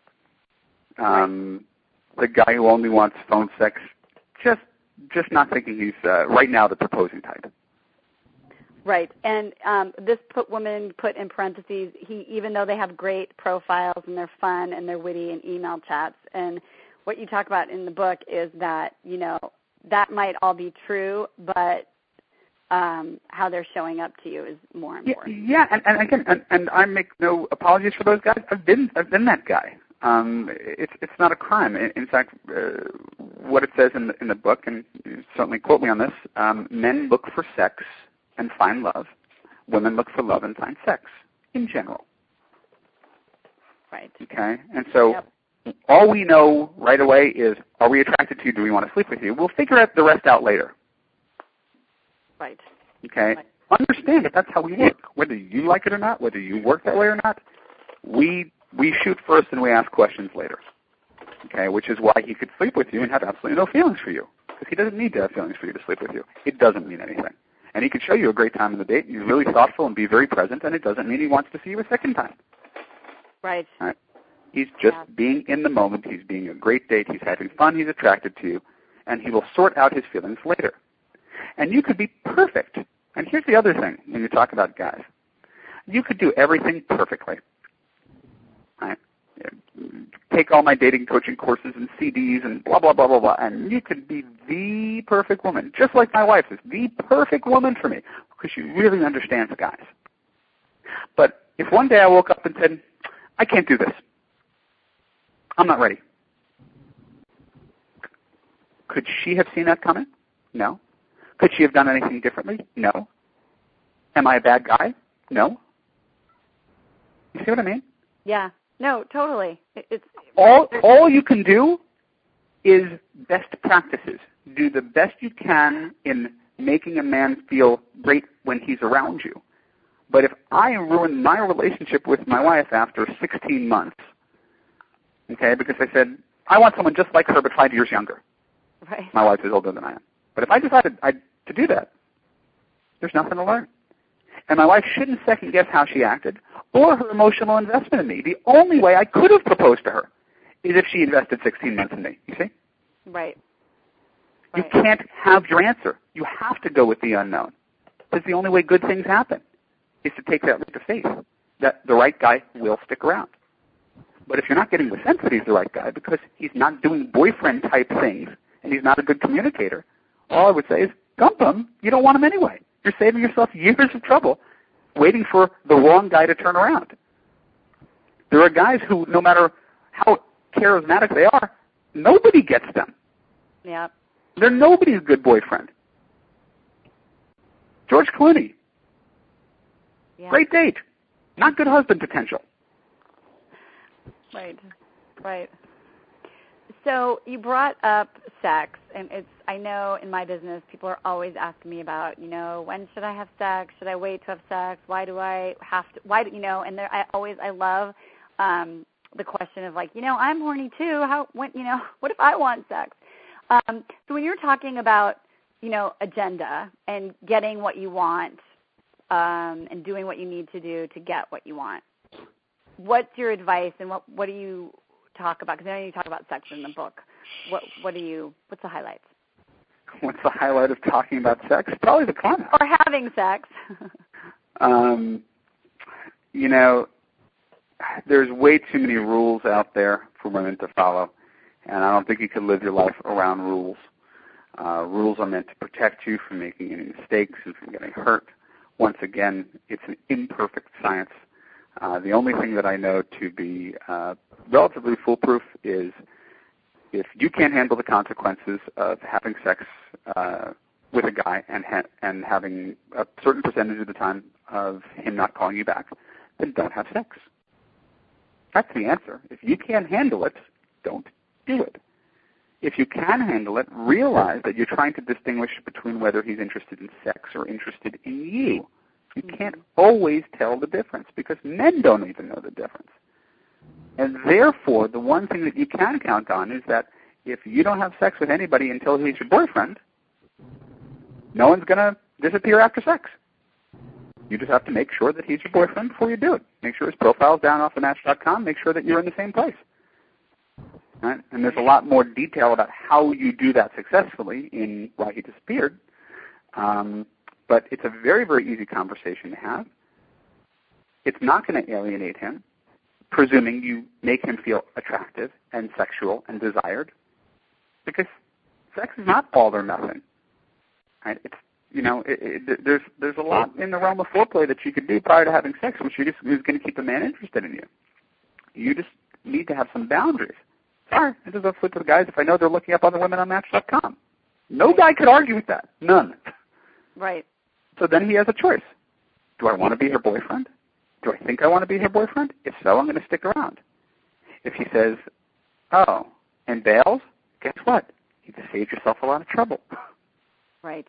Um, right. The guy who only wants phone sex, just just not thinking he's uh, right now the proposing type. Right, and um, this put woman put in parentheses, he even though they have great profiles and they're fun and they're witty in email chats. And what you talk about in the book is that, you know, that might all be true, but um, how they're showing up to you is more important. Yeah, yeah and, and again, and, and I make no apologies for those guys. I've been I've been that guy. Um, it's it's not a crime. In, in fact, uh, what it says in the, in the book, and you certainly quote me on this, um, men look for sex and find love. Women look for love and find sex, in general. Right. Okay? And so yep. all we know right away is, are we attracted to you? Do we want to sleep with you? We'll figure out the rest out later. Right. Okay? Right. Understand that that's how we work. Whether you like it or not, whether you work that way or not, we we shoot first and we ask questions later. Okay? Which is why he could sleep with you and have absolutely no feelings for you. Because he doesn't need to have feelings for you to sleep with you. It doesn't mean anything. And he could show you a great time in the date. He's really thoughtful and be very present, and it doesn't mean he wants to see you a second time. Right. All right. He's just yeah. being in the moment. He's being a great date. He's having fun. He's attracted to you. And he will sort out his feelings later. And you could be perfect. And here's the other thing when you talk about guys. You could do everything perfectly. Right? Take all my dating coaching courses and C Ds and blah, blah, blah, blah, blah, and you could be the perfect woman, just like my wife is the perfect woman for me, because she really understands guys. But if one day I woke up and said, I can't do this, I'm not ready, could she have seen that coming? No. Could she have done anything differently? No. Am I a bad guy? No. You see what I mean? Yeah. No, totally. It's all all you can do is best practices. Do the best you can in making a man feel great when he's around you. But if I ruin my relationship with my wife after sixteen months, okay, because I said, I want someone just like her but five years younger. Right. My wife is older than I am. But if I decided I, to do that, there's nothing to learn. And my wife shouldn't second-guess how she acted or her emotional investment in me. The only way I could have proposed to her is if she invested sixteen months in me, you see? Right. You right. can't have your answer. You have to go with the unknown. That's the only way good things happen, is to take that leap of faith, that the right guy will stick around. But if you're not getting the sense that he's the right guy because he's not doing boyfriend-type things and he's not a good communicator, all I would say is dump him. You don't want him anyway. You're saving yourself years of trouble waiting for the wrong guy to turn around. There are guys who, no matter how charismatic they are, nobody gets them. Yeah. They're nobody's good boyfriend. George Clooney. Yeah. Great date. Not good husband potential. Right. Right. So you brought up sex, and it's, I know in my business people are always asking me about, you know, when should I have sex? Should I wait to have sex? Why do I have to, why do, you know, and there, I always, I love um, the question of like, you know, I'm horny too. How, when, you know, what if I want sex? Um, so when you're talking about, you know, agenda and getting what you want um, and doing what you need to do to get what you want, what's your advice and what, what do you talk about? Because I know you talk about sex in the book. What what do you? What's the highlights? what's the highlight of talking about sex? Probably the climax. Or having sex. um, you know, there's way too many rules out there for women to follow, and I don't think you can live your life around rules. Uh, rules are meant to protect you from making any mistakes and from getting hurt. Once again, it's an imperfect science. Uh, the only thing that I know to be uh, relatively foolproof is if you can't handle the consequences of having sex uh, with a guy and ha- and having a certain percentage of the time of him not calling you back, then don't have sex. That's the answer. If you can't handle it, don't do it. If you can handle it, realize that you're trying to distinguish between whether he's interested in sex or interested in you. You can't always tell the difference because men don't even know the difference. And therefore, the one thing that you can count on is that if you don't have sex with anybody until he's your boyfriend, no one's going to disappear after sex. You just have to make sure that he's your boyfriend before you do it. Make sure his profile's down off the match dot com. Make sure that you're in the same place. Right? And there's a lot more detail about how you do that successfully in Why He Disappeared. Um, but it's a very, very easy conversation to have. It's not going to alienate him, presuming you make him feel attractive and sexual and desired, because sex is not all or nothing. Right? It's you know, it, it, there's there's a lot in the realm of foreplay that you could do prior to having sex, which you just, is going to keep a man interested in you. You just need to have some boundaries. Sorry, I just don't flip to the guys if I know they're looking up other women on match dot com. No guy could argue with that. None. Right. So then he has a choice. Do I want to be her boyfriend? Do I think I want to be her boyfriend? If so, I'm going to stick around. If he says, oh, and bails, guess what? You just saved yourself a lot of trouble. Right.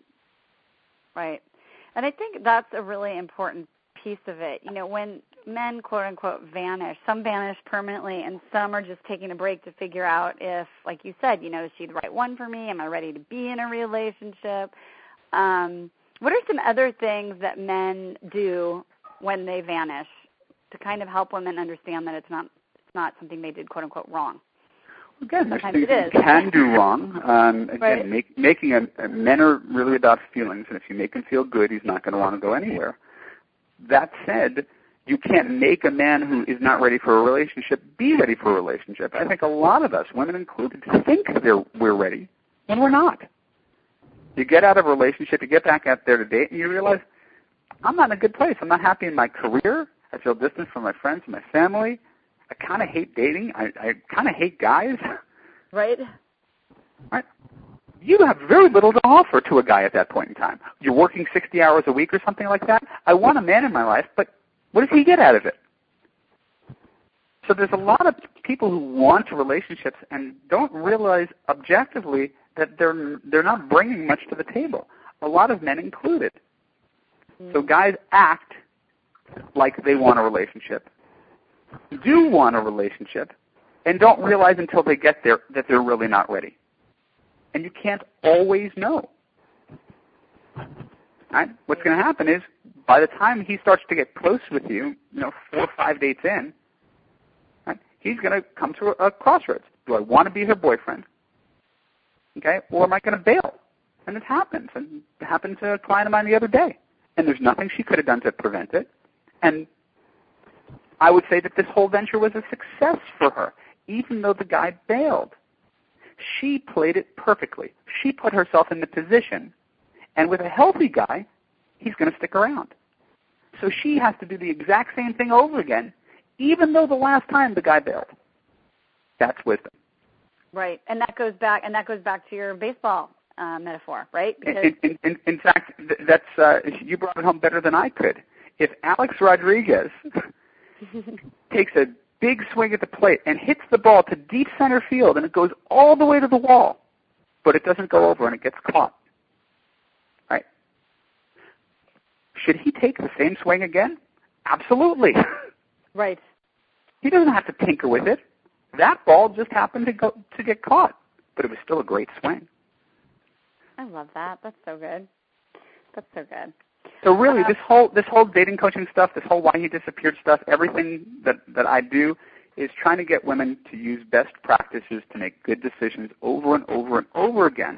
Right. And I think that's a really important piece of it. You know, when men, quote unquote, vanish, some vanish permanently and some are just taking a break to figure out if, like you said, you know, is she the right one for me? Am I ready to be in a relationship? Um, what are some other things that men do when they vanish to kind of help women understand that it's not it's not something they did, quote unquote, wrong? Again, there's things you can do wrong. Um, again, right. make, making a, a, men are really about feelings, and if you make him feel good, he's not going to want to go anywhere. That said, you can't make a man who is not ready for a relationship be ready for a relationship. I think a lot of us, women included, think that they're, we're ready when we're not. You get out of a relationship, you get back out there to date, and you realize, I'm not in a good place. I'm not happy in my career. I feel distant from my friends and my family. I kind of hate dating. I, I kind of hate guys. Right. Right. You have very little to offer to a guy at that point in time. You're working sixty hours a week or something like that. I want a man in my life, but what does he get out of it? So there's a lot of people who want relationships and don't realize objectively that they're they're not bringing much to the table. A lot of men included. Mm. So guys act like they want a relationship, do want a relationship, and don't realize until they get there that they're really not ready. And you can't always know. Right? What's going to happen is, by the time he starts to get close with you, you know, four or five dates in, right, he's going to come to a, a crossroads. Do I want to be her boyfriend? Okay, or am I going to bail? And it happens. And it happened to a client of mine the other day. And there's nothing she could have done to prevent it. And I would say that this whole venture was a success for her, even though the guy bailed. She played it perfectly. She put herself in the position, and with a healthy guy, he's going to stick around. So she has to do the exact same thing over again, even though the last time the guy bailed. That's wisdom. Right, and that goes back, and that goes back to your baseball uh, metaphor, right? Because in, in, in fact, that's uh, you brought it home better than I could. If Alex Rodriguez takes a big swing at the plate and hits the ball to deep center field, and it goes all the way to the wall, but it doesn't go over and it gets caught. Right? Should he take the same swing again? Absolutely. Right. He doesn't have to tinker with it. That ball just happened to go to get caught, but it was still a great swing. I love that. That's so good. That's so good. So really, this whole this whole dating coaching stuff, this whole Why He Disappeared stuff, everything that, that I do is trying to get women to use best practices to make good decisions over and over and over again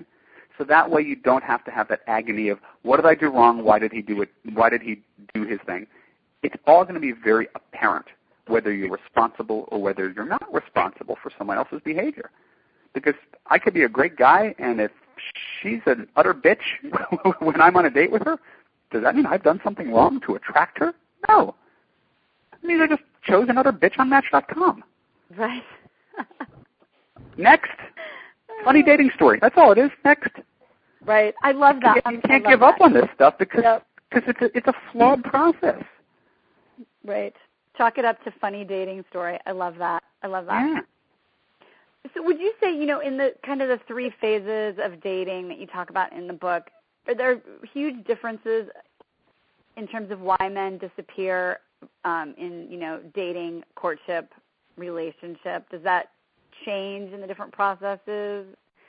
So that way you don't have to have that agony of, what did I do wrong? Why did he do it? Why did he do his thing? It's all going to be very apparent, whether you're responsible or whether you're not responsible for someone else's behavior. Because I could be a great guy, and if she's an utter bitch when I'm on a date with her, does that mean I've done something wrong to attract her? No. It means I just chose another bitch on Match dot com. Right. Next. Funny dating story. That's all it is. Next. Right. I love that. You can't give up that. on this stuff because yep. cause it's, a, it's a flawed process. Right. Chalk it up to funny dating story. I love that. I love that. Yeah. So would you say, you know, in the kind of the three phases of dating that you talk about in the book, are there huge differences in terms of why men disappear um, in, you know, dating, courtship, relationship? Does that change in the different processes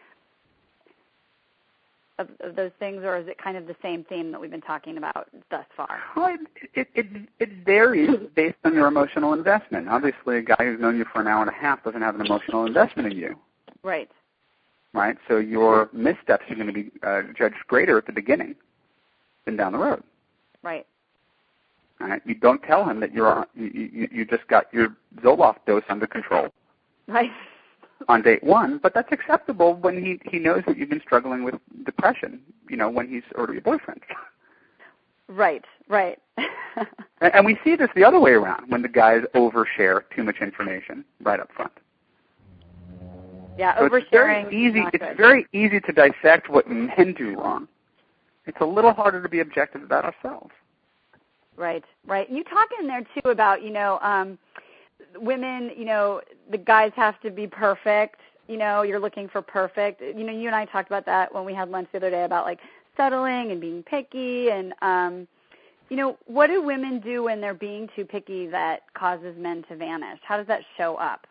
of, of those things, or is it kind of the same theme that we've been talking about thus far? Well, it, it, it, it varies based on your emotional investment. Obviously, a guy who's known you for an hour and a half doesn't have an emotional investment in you. Right. Right? So your missteps are going to be uh, judged greater at the beginning than down the road. Right. All right? You don't tell him that you're you, you, you just got your Zoloft dose under control. Right. On date one, but that's acceptable when he, he knows that you've been struggling with depression, you know, when he's already your boyfriend. Right, right. and, and we see this the other way around, when the guys overshare too much information right up front. Yeah, so oversharing. It's very easy, it's good. very easy to dissect what men do wrong. It's a little harder to be objective about ourselves. Right, right. You talk in there, too, about, you know, um, women, you know, the guys have to be perfect. You know, you're looking for perfect. You know, you and I talked about that when we had lunch the other day about, like, settling and being picky. And, um, you know, what do women do when they're being too picky that causes men to vanish? How does that show up?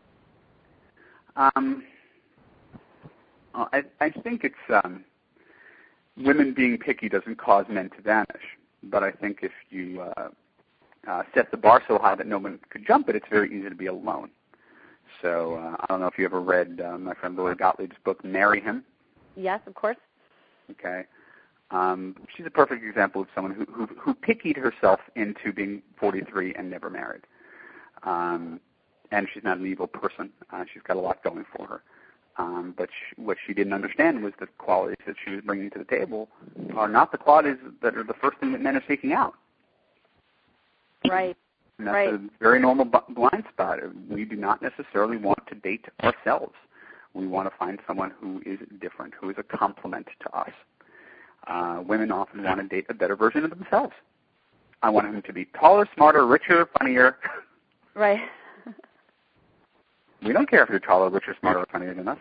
Um, well, I, I think it's um, women being picky doesn't cause men to vanish. But I think if you uh, uh, set the bar so high that no one could jump it, it's very easy to be alone. So uh, I don't know if you ever read uh, my friend Lori Gottlieb's book, Marry Him. Yes, of course. Okay. Um, she's a perfect example of someone who, who, who pickied herself into being forty-three and never married. Um, and she's not an evil person. Uh, she's got a lot going for her. Um, but she, what she didn't understand was the qualities that she was bringing to the table are not the qualities that are the first thing that men are seeking out. Right. And that's right. a very normal b- blind spot. We do not necessarily want to date ourselves. We want to find someone who is different, who is a complement to us. Uh, women often want to date a better version of themselves. I want him to be taller, smarter, richer, funnier. Right. We don't care if you're taller, richer, smarter, or funnier than us.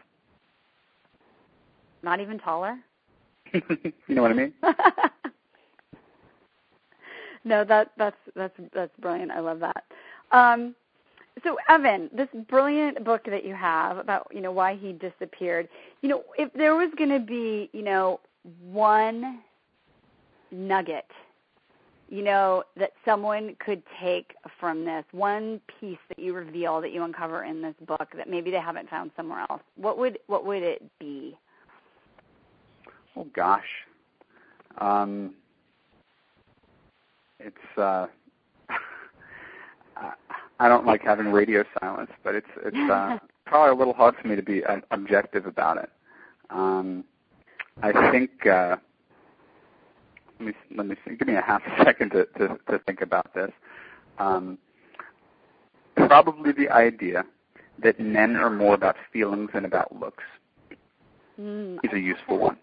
Not even taller? You know what I mean? No, that that's that's that's brilliant. I love that. Um, so, Evan, this brilliant book that you have about, you know, why he disappeared. You know, if there was going to be, you know, one nugget, you know, that someone could take from this, one piece that you reveal, that you uncover in this book that maybe they haven't found somewhere else, what would what would it be? Oh gosh, um, it's. Uh, I don't like having radio silence, but it's it's uh, probably a little hard for me to be uh, objective about it. Um, I think. Uh, Let me let me see. Give me a half a second to, to, to think about this. Um, probably the idea that men are more about feelings than about looks mm. is a useful one.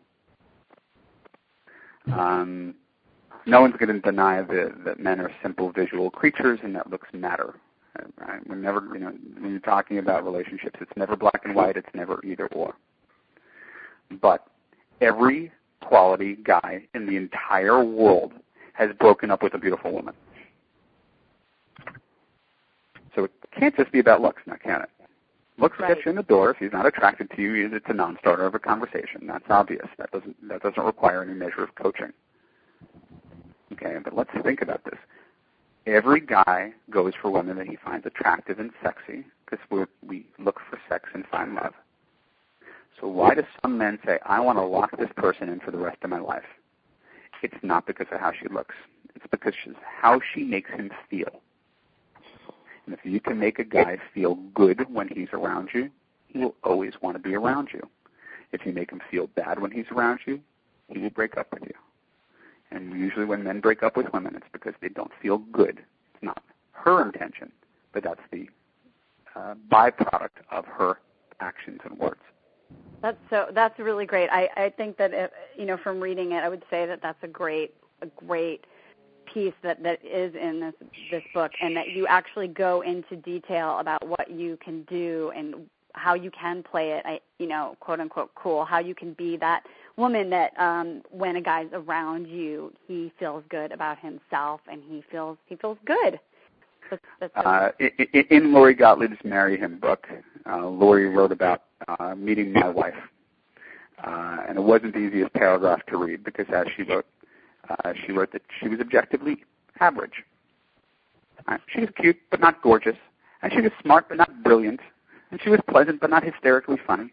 Um, no one's going to deny the, that men are simple visual creatures and that looks matter. Right? We're never, you know, when you're talking about relationships, it's never black and white. It's never either or. But every quality guy in the entire world has broken up with a beautiful woman. So it can't just be about looks, now can it? Looks right. get you in the door. If he's not attracted to you, it's a non-starter of a conversation. That's obvious. That doesn't that doesn't require any measure of coaching. Okay, but let's think about this. Every guy goes for women that he finds attractive and sexy because we we look for sex and find love. So why do some men say, I want to lock this person in for the rest of my life? It's not because of how she looks. It's because she's how she makes him feel. And if you can make a guy feel good when he's around you, he will always want to be around you. If you make him feel bad when he's around you, he will break up with you. And usually when men break up with women, it's because they don't feel good. It's not her intention, but that's the uh, byproduct of her actions and words. That's so. That's really great. I, I think that if, you know, from reading it, I would say that that's a great, a great piece that, that is in this this book, and that you actually go into detail about what you can do and how you can play it. I, you know, quote unquote, cool. How you can be that woman that um, when a guy's around you, he feels good about himself and he feels he feels good. That's, that's so uh, in, in Lori Gottlieb's Marry Him book, uh, Lori wrote about uh, meeting my wife, uh, and it wasn't the easiest paragraph to read because, as she wrote, uh, she wrote that she was objectively average. Uh, she was cute but not gorgeous, and she was smart but not brilliant, and she was pleasant but not hysterically funny.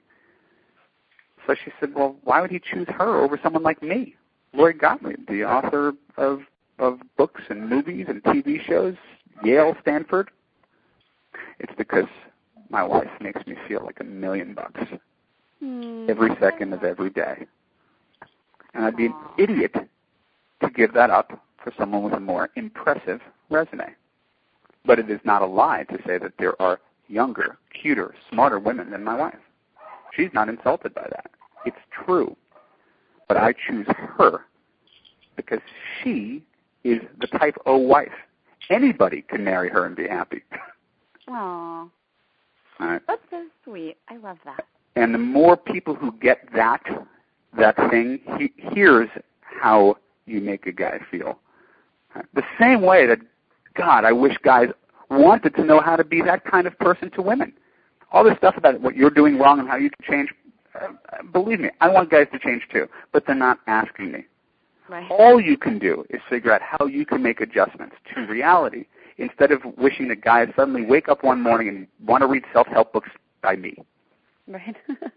So she said, well, why would he choose her over someone like me, Lori Gottlieb, the author of of books and movies and T V shows, Yale, Stanford? It's because my wife makes me feel like a million bucks mm, every second of every day. And I'd be an idiot to give that up for someone with a more impressive resume. But it is not a lie to say that there are younger, cuter, smarter women than my wife. She's not insulted by that. It's true. But I choose her because she is the type O wife. Anybody can marry her and be happy. Aww. Right. That's so sweet. I love that. And the more people who get that that thing, he, here's how you make a guy feel. Right. The same way that, God, I wish guys wanted to know how to be that kind of person to women. All this stuff about what you're doing wrong and how you can change, uh, believe me, I want guys to change too, but they're not asking me. Right. All you can do is figure out how you can make adjustments to reality instead of wishing that guys suddenly wake up one morning and want to read self-help books by me. Right.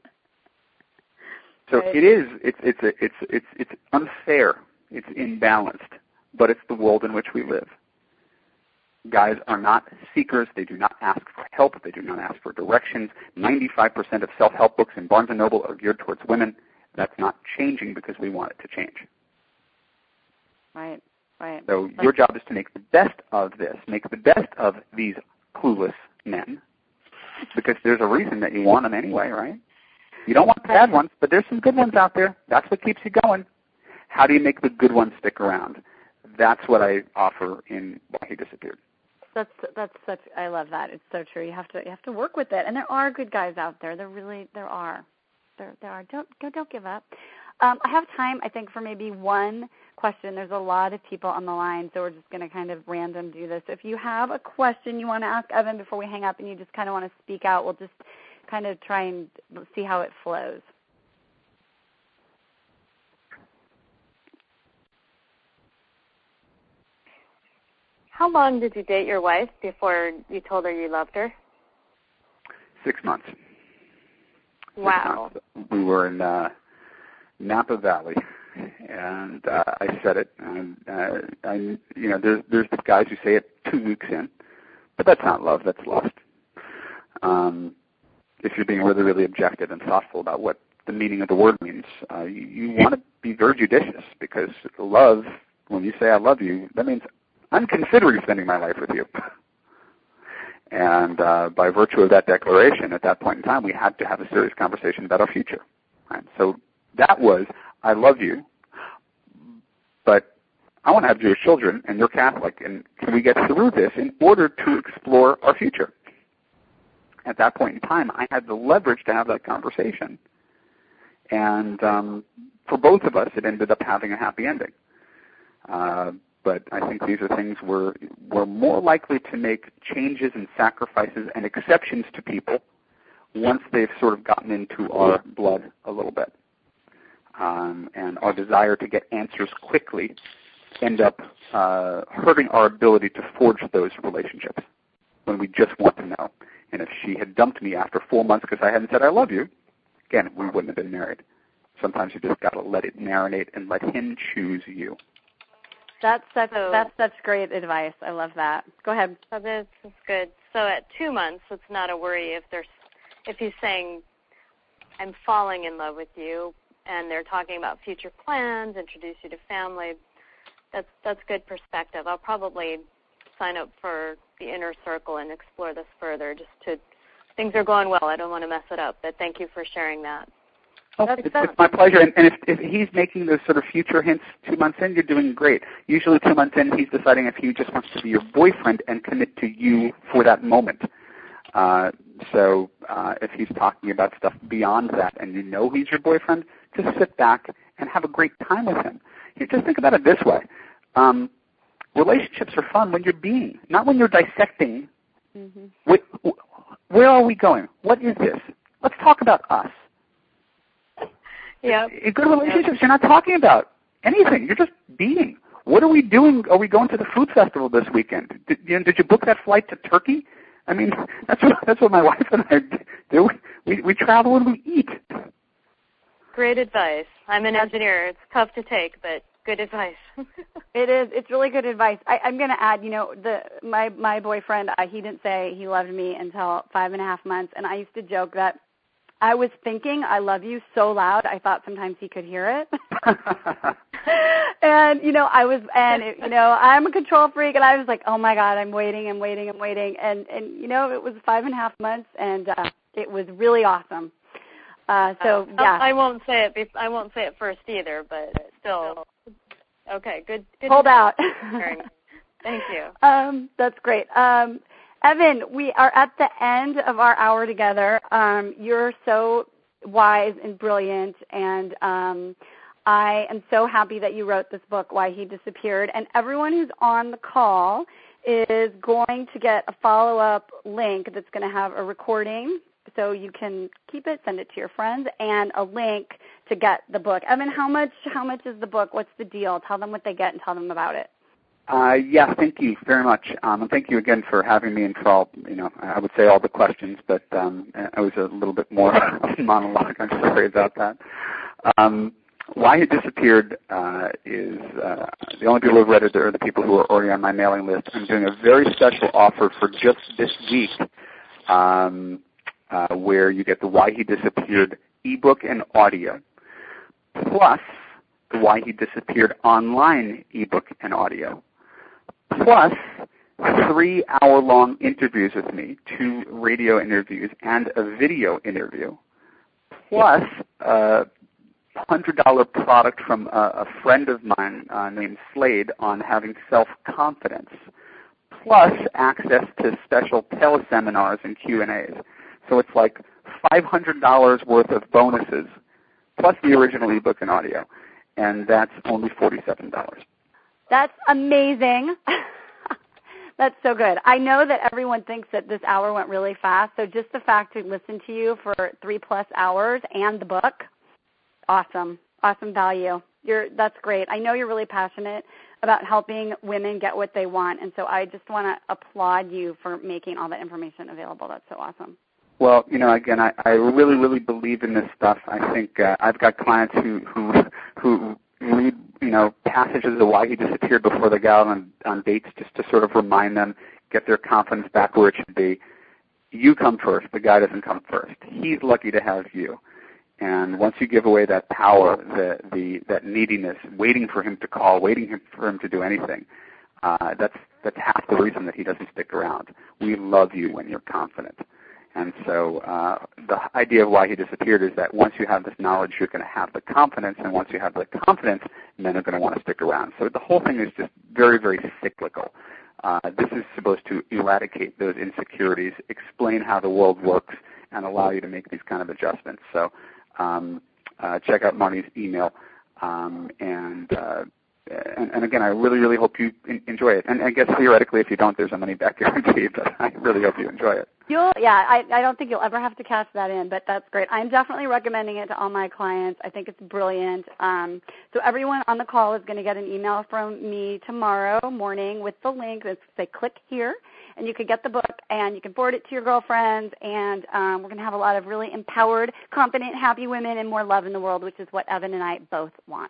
So right. it is, it's, it's, it's, it's, it's unfair, it's imbalanced, but it's the world in which we live. Guys are not seekers. They do not ask for help. They do not ask for directions. ninety-five percent of self-help books in Barnes and Noble are geared towards women. That's not changing because we want it to change. Right, right. So your job is to make the best of this, make the best of these clueless men, because there's a reason that you want them anyway, right? You don't want the bad ones, but there's some good ones out there. That's what keeps you going. How do you make the good ones stick around? That's what I offer in Why He Disappeared. That's that's such. I love that. It's so true. You have to you have to work with it, and there are good guys out there. There really there are. There there are. Don't don't give up. Um, I have time, I think, for maybe one question. There's a lot of people on the line, so we're just going to kind of random do this. If you have a question you want to ask Evan before we hang up, and you just kind of want to speak out, we'll just kind of try and see how it flows. How long did you date your wife before you told her you loved her? Six months. Wow. Six months. We were in uh, Napa Valley, and uh, I said it. And uh, I, you know, there's there's the guys who say it two weeks in, but that's not love. That's lust. Um, if you're being really, really objective and thoughtful about what the meaning of the word means, uh, you, you want to be very judicious, because love, when you say I love you, that means I'm considering spending my life with you. And uh, by virtue of that declaration, at that point in time, we had to have a serious conversation about our future. Right? So that was, I love you, but I want to have Jewish children, and you're Catholic, and can we get through this in order to explore our future? At that point in time, I had the leverage to have that conversation. And um, for both of us, it ended up having a happy ending. Uh, But I think these are things we're, we're more likely to make changes and sacrifices and exceptions to people once they've sort of gotten into our blood a little bit. Um, and our desire to get answers quickly end up uh, hurting our ability to forge those relationships when we just want to know. And if she had dumped me after four months because I hadn't said I love you, again, we wouldn't have been married. Sometimes you just got to let it marinate and let him choose you. That's such, so, that's such great advice. I love that. Go ahead. So this is good. So at two months, it's not a worry if there's, if he's saying, I'm falling in love with you, and they're talking about future plans, introduce you to family. That's that's good perspective. I'll probably sign up for the inner circle and explore this further. Just to, things are going well. I don't want to mess it up, but thank you for sharing that. Oh, it's, it's my pleasure. And, and if, if he's making those sort of future hints two months in, you're doing great. Usually two months in, he's deciding if he just wants to be your boyfriend and commit to you for that moment. Uh, so uh, if he's talking about stuff beyond that and you know he's your boyfriend, just sit back and have a great time with him. You just think about it this way. Um, relationships are fun when you're being, not when you're dissecting. Mm-hmm. Where, where are we going? What is this? Let's talk about us. Yeah. In good relationships, you're not talking about anything. You're just being. What are we doing? Are we going to the food festival this weekend? Did you, know, did you book that flight to Turkey? I mean, that's what that's what my wife and I do. We we travel and we eat. Great advice. I'm an engineer. It's tough to take, but good advice. It is. It's really good advice. I, I'm going to add, you know, the my my boyfriend, uh, he didn't say he loved me until five and a half months, and I used to joke that I was thinking I love you so loud I thought sometimes he could hear it. And, you know, I was, and, it, you know, I'm a control freak, and I was like, oh, my God, I'm waiting, I'm waiting, I'm waiting. And, and you know, it was five and a half months, and uh, it was really awesome. Uh, so, uh, yeah. I won't say it. I won't say it first either, but still. Okay, good. good Hold out. Thank you. Um, that's great. Um, Evan, we are at the end of our hour together. Um, you're so wise and brilliant, and um, I am so happy that you wrote this book, Why He Disappeared. And everyone who's on the call is going to get a follow-up link that's going to have a recording, so you can keep it, send it to your friends, and a link to get the book. Evan, how much how much is the book? What's the deal? Tell them what they get and tell them about it. Uh, yeah, thank you very much, um, and thank you again for having me and for all, you know, I would say all the questions, but um, I was a little bit more monologue. I'm sorry about that. Um, Why He Disappeared uh, is uh, the only people who have read it are the people who are already on my mailing list. I'm doing a very special offer for just this week, um, uh, where you get the Why He Disappeared ebook and audio, plus the Why He Disappeared online ebook and audio, plus three hour-long interviews with me, two radio interviews and a video interview, plus a one hundred dollars product from a, a friend of mine uh, named Slade on having self-confidence, plus access to special teleseminars and Q and A's. So it's like five hundred dollars worth of bonuses, plus the original ebook and audio, and that's only forty-seven dollars. That's amazing. That's so good. I know that everyone thinks that this hour went really fast, so just the fact to listen to you for three-plus hours and the book, awesome. Awesome value. You're, that's great. I know you're really passionate about helping women get what they want, and so I just want to applaud you for making all that information available. That's so awesome. Well, you know, again, I, I really, really believe in this stuff. I think uh, I've got clients who who who read, you know, passages of Why He Disappeared before they go out on, on dates just to sort of remind them, get their confidence back where it should be. You come first. The guy doesn't come first. He's lucky to have you. And once you give away that power, the, the that neediness, waiting for him to call, waiting for him to do anything, uh, that's that's half the reason that he doesn't stick around. We love you when you're confident. And so uh, the idea of Why He Disappeared is that once you have this knowledge, you're going to have the confidence, and once you have the confidence, men are going to want to stick around. So the whole thing is just very, very cyclical. Uh, this is supposed to eradicate those insecurities, explain how the world works, and allow you to make these kind of adjustments. So um, uh, check out Marnie's email, um, and uh, And, and again, I really, really hope you in, enjoy it. And I guess theoretically, if you don't, there's a money back guarantee. But I really hope you enjoy it. You'll, yeah, I, I don't think you'll ever have to cash that in, but that's great. I'm definitely recommending it to all my clients. I think it's brilliant. Um, so everyone on the call is going to get an email from me tomorrow morning with the link. It's say click here, and you can get the book, and you can forward it to your girlfriends, and um, we're going to have a lot of really empowered, confident, happy women and more love in the world, which is what Evan and I both want.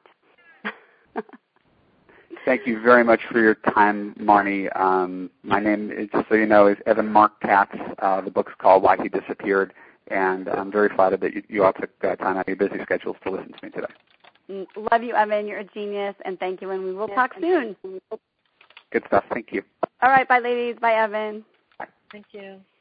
Thank you very much for your time, Marnie. Um, my name, just so you know, is Evan Mark Katz. Uh, the book's called Why He Disappeared, and I'm very flattered that you, you all took uh, time out of your busy schedules to listen to me today. Love you, Evan. You're a genius, and thank you, and we will yes, talk soon. Good stuff. Thank you. All right. Bye, ladies. Bye, Evan. Thank you.